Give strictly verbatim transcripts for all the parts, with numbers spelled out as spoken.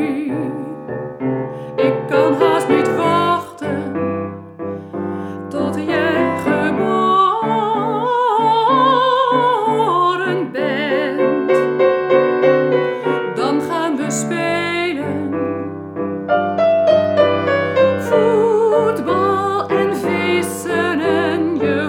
baby. Ik kan haast niet wachten tot jij geboren bent. Dan gaan we spelen voetbal en vissen en je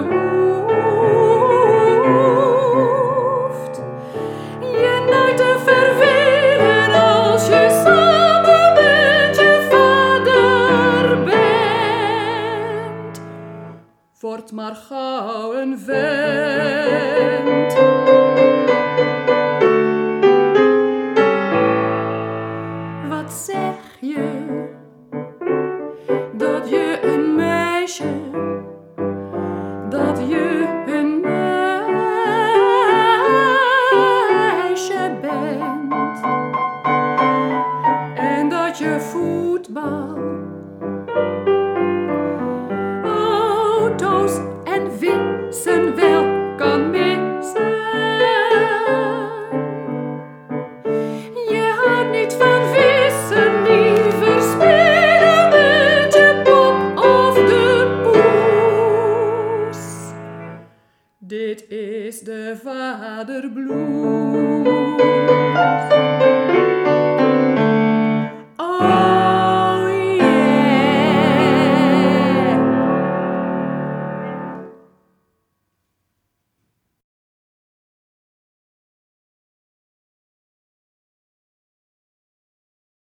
hoeft je nooit te vervelen als je samen met je vader bent. Word maar gauw een vent. Wat zeg je? Dat je een meisje, dat je een meisje bent. En dat je voetbal